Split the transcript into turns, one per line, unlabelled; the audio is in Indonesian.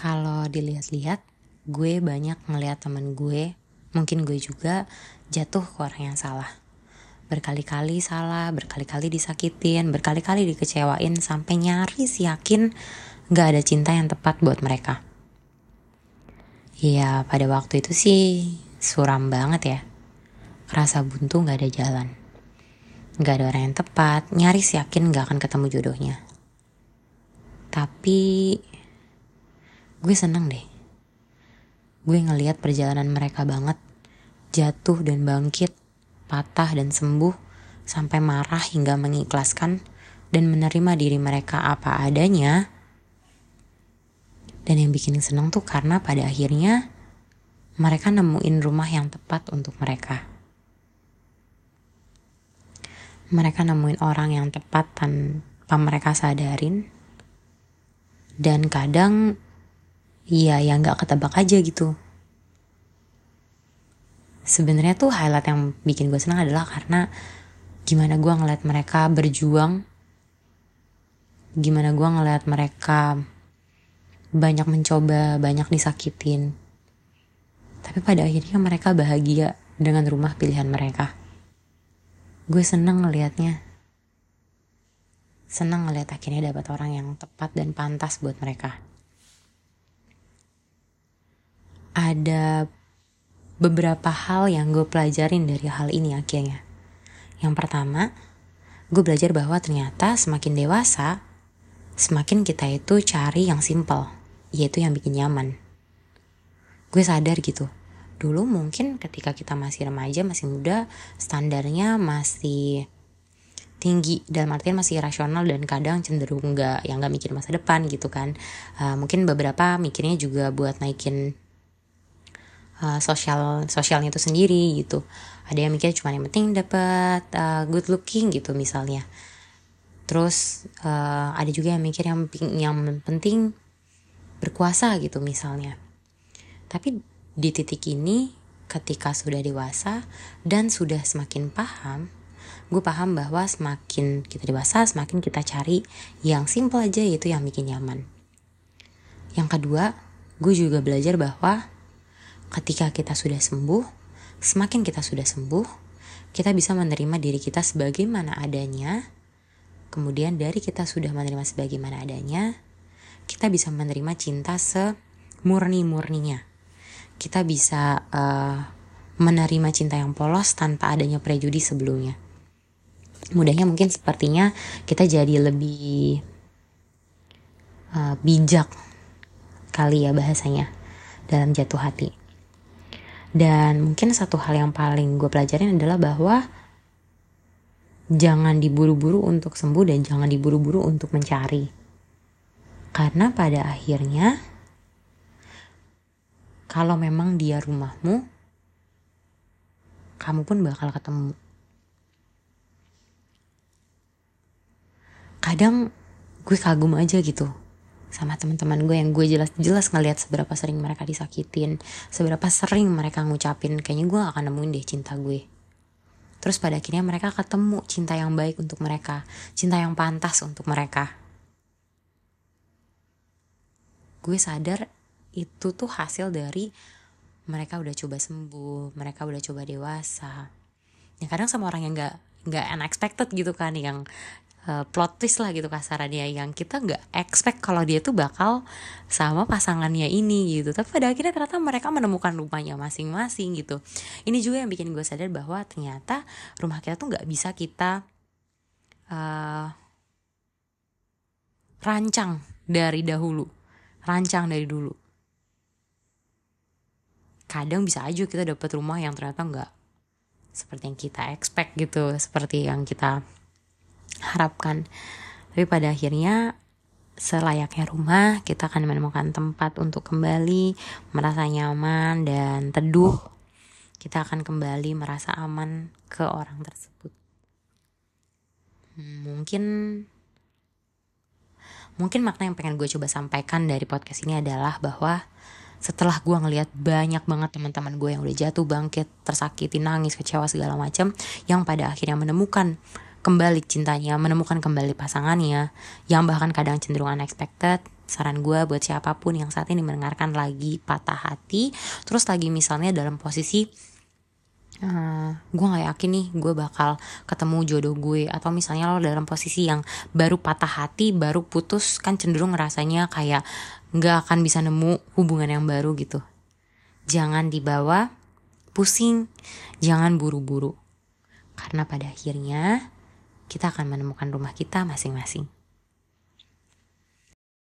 Kalau dilihat-lihat, gue banyak ngeliat temen gue, mungkin gue juga jatuh ke orang yang salah. Berkali-kali salah, berkali-kali disakitin, berkali-kali dikecewain, sampai nyaris yakin gak ada cinta yang tepat buat mereka. Ya, pada waktu itu sih suram banget ya. Kerasa buntu gak ada jalan. Gak ada orang yang tepat, nyaris yakin gak akan ketemu jodohnya. Tapi gue seneng deh. Gue ngelihat perjalanan mereka banget, jatuh dan bangkit, patah dan sembuh, sampai marah hingga mengikhlaskan dan menerima diri mereka apa adanya. Dan yang bikin seneng tuh karena pada akhirnya mereka nemuin rumah yang tepat untuk mereka. Mereka nemuin orang yang tepat tanpa mereka sadarin. Dan kadang ya yang gak ketebak aja gitu. Sebenarnya tuh highlight yang bikin gue senang adalah karena gimana gue ngeliat mereka berjuang, gimana gue ngeliat mereka banyak mencoba, banyak disakitin, tapi pada akhirnya mereka bahagia dengan rumah pilihan mereka. Gue seneng ngeliatnya, seneng ngeliat akhirnya dapat orang yang tepat dan pantas buat mereka. Ada beberapa hal yang gue pelajarin dari hal ini akhirnya. Yang pertama, gue belajar bahwa ternyata semakin dewasa, semakin kita itu cari yang simple, yaitu yang bikin nyaman. Gue sadar gitu. Dulu mungkin ketika kita masih remaja, masih muda, standarnya masih tinggi, dalam artian masih rasional dan kadang cenderung gak mikir masa depan gitu kan. Mungkin beberapa mikirnya juga buat naikin sosialnya itu sendiri gitu. Ada yang mikir cuma yang penting dapat good looking gitu misalnya. Terus ada juga yang mikir yang penting berkuasa gitu misalnya. Tapi di titik ini ketika sudah dewasa dan sudah semakin paham, gue paham bahwa semakin kita dewasa semakin kita cari yang simple aja, yaitu yang bikin nyaman. Yang kedua, gue juga belajar bahwa ketika kita sudah sembuh, semakin kita sudah sembuh, kita bisa menerima diri kita sebagaimana adanya. Kemudian dari kita sudah menerima sebagaimana adanya, kita bisa menerima cinta semurni-murninya. Kita bisa menerima cinta yang polos tanpa adanya prejudis sebelumnya. Mudahnya mungkin sepertinya kita jadi lebih bijak kali ya bahasanya dalam jatuh hati. Dan mungkin satu hal yang paling gue pelajarin adalah bahwa jangan diburu-buru untuk sembuh dan jangan diburu-buru untuk mencari. Karena pada akhirnya, kalau memang dia rumahmu, kamu pun bakal ketemu. Kadang gue kagum aja gitu sama teman-teman gue yang gue jelas-jelas ngelihat seberapa sering mereka disakitin, seberapa sering mereka ngucapin kayaknya gue gak akan nemuin deh cinta gue. Terus pada akhirnya mereka ketemu cinta yang baik untuk mereka, cinta yang pantas untuk mereka. Gue sadar itu tuh hasil dari mereka udah coba sembuh, mereka udah coba dewasa. Ya kadang sama orang yang gak unexpected gitu kan, yang plot twist lah gitu kasarannya, yang kita gak expect kalau dia tuh bakal sama pasangannya ini gitu. Tapi pada akhirnya ternyata mereka menemukan rumahnya masing-masing gitu. Ini juga yang bikin gue sadar bahwa ternyata rumah kita tuh gak bisa kita rancang dari dulu. Kadang bisa aja kita dapet rumah yang ternyata gak seperti yang kita expect gitu, seperti yang kita harapkan. Tapi pada akhirnya selayaknya rumah, kita akan menemukan tempat untuk kembali merasa nyaman dan teduh. Kita akan kembali merasa aman ke orang tersebut. Mungkin makna yang pengen gue coba sampaikan dari podcast ini adalah bahwa setelah gue ngelihat banyak banget teman-teman gue yang udah jatuh, bangkit, tersakiti, nangis, kecewa segala macam, yang pada akhirnya menemukan kembali cintanya, menemukan kembali pasangannya, yang bahkan kadang cenderung unexpected, saran gue buat siapapun yang saat ini mendengarkan lagi patah hati, terus lagi misalnya dalam posisi gue gak yakin nih gue bakal ketemu jodoh gue, atau misalnya lo dalam posisi yang baru patah hati, baru putus, kan cenderung rasanya kayak gak akan bisa nemu hubungan yang baru gitu. Jangan dibawa pusing, jangan buru-buru, karena pada akhirnya kita akan menemukan rumah kita masing-masing.